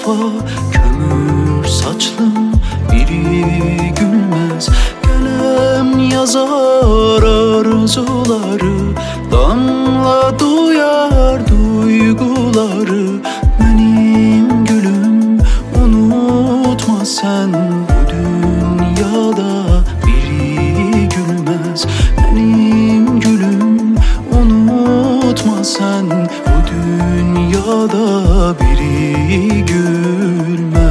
cefa, kömür saçlım biri gülmez. Kalem yazar arzuları, damla duyar duyguları. Benim gülüm unutma sen, bu dünyada biri gülmez. Benim gülüm unutma sen, bu dünyada biri gülmez.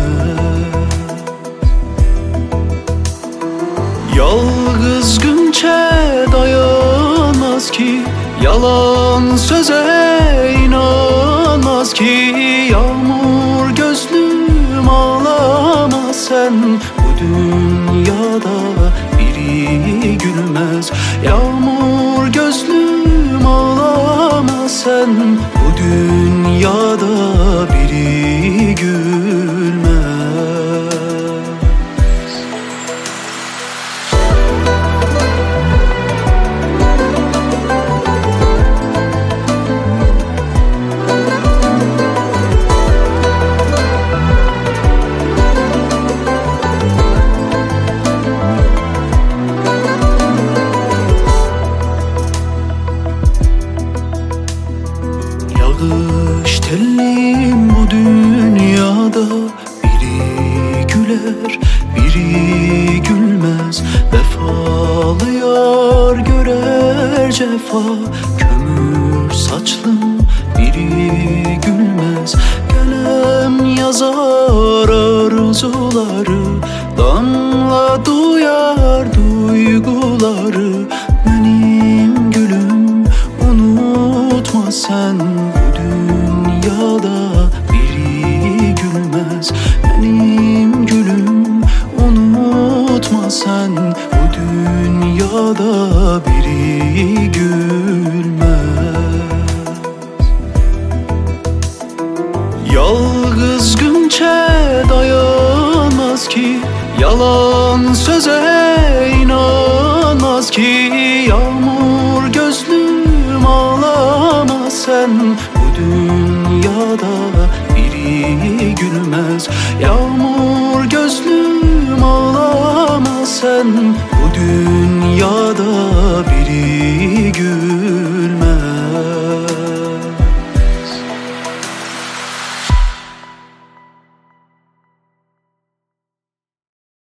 Yalgız günçe dayanmaz ki, yalan söze inanmaz ki. Yağmur gözlüm ağlama sen, bu dünyada biri gülmez. Yağmur gözlüm ağlama sen, bu dünyada biri gülmez. Yağış tellim bu dünyada, biri güler biri gülmez. Vefalı yar görer cefa, kömür saçlım biri gülmez. Kalem yazar arzuları, damla duyar duyguları. Benim gülüm unutma sen, bu dünyada biri gülmez. Benim gülüm unutma sen, bu dünyada biri gülmez. Yalgız günçe dayanmaz ki, yalan söze inanmaz ki. Yağmur gözlüm ağlama sen, bu dünyada biri gülmez. Yağmur gözlüm ağlama sen, bu dünyada